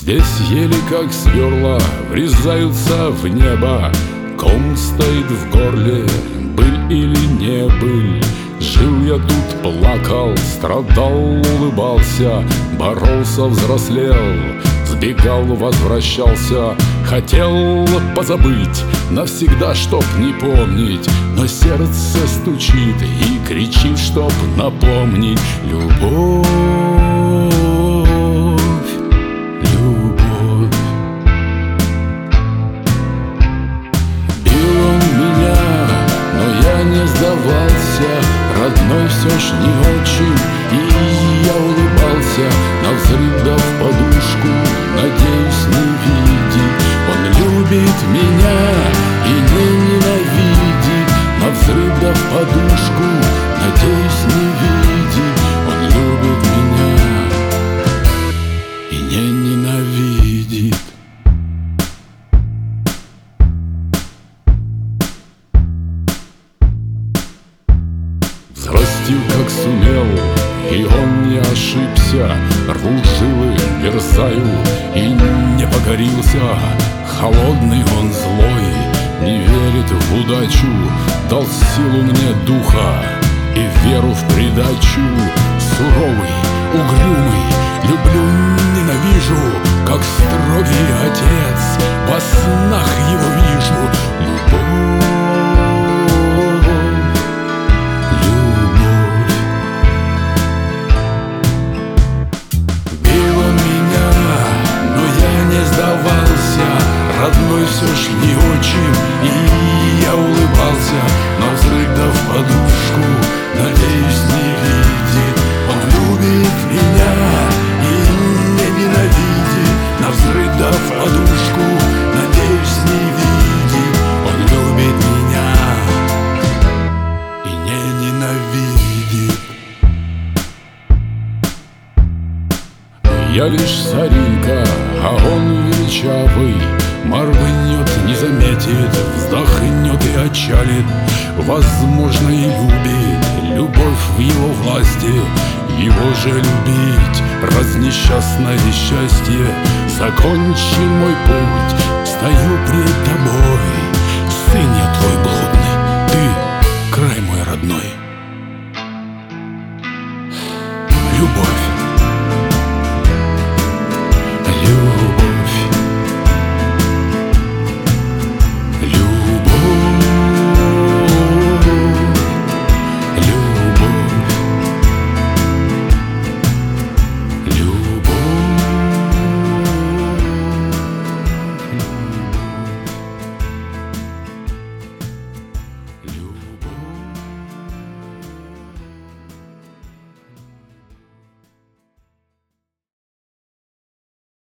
Здесь ели как сверла врезаются в небо. Ком стоит в горле, быль или не быль. Жил я тут, плакал, страдал, улыбался, боролся, взрослел, сбегал, возвращался. Хотел позабыть навсегда, чтоб не помнить, но сердце стучит и кричит, чтоб напомнить. Любовь, любовь. Бил он меня, но я не сдавался. Родной все ж не очень, и я улыбался. На взрыв дав подушку, надеюсь, не видит. Он любит меня и не ненавидит. На взрыв дав подушку, надеюсь, не видит. Он любит меня и не ненавидит. Взрастил, как сумел, и он не ошибся. Рву жилы, мерзаю и не покорился. Холодный он, злой, не верит в удачу. Дал силу мне духа и веру в придачу. Суровый, угрюмый, люблю, ненавижу, как строгий отец. Во снах его вижу. Любовь. Родной все ж не очень, и я улыбался. Но взрыв дав подушку, надеюсь, не видит. Он любит меня и не ненавидит. На взрыв дав подушку, надеюсь, не видит. Он любит меня и не ненавидит. Я лишь соринка, а он величавый. Моргнет, не заметит, вздохнет и отчалит. Возможно, и любит, любовь в его власти. Его же любить, раз несчастное счастье. Закончен мой путь, стою пред тобой, сын я твой блудный.